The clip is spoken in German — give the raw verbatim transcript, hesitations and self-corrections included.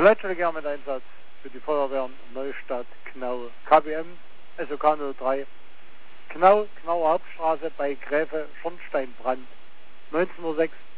Leitstelle mit Einsatz für die Feuerwehren Neustadt, Knau, K B M, S O K null drei, Knau, Knauer Hauptstraße bei Gräfe Schornsteinbrand, neunzehn Uhr sechs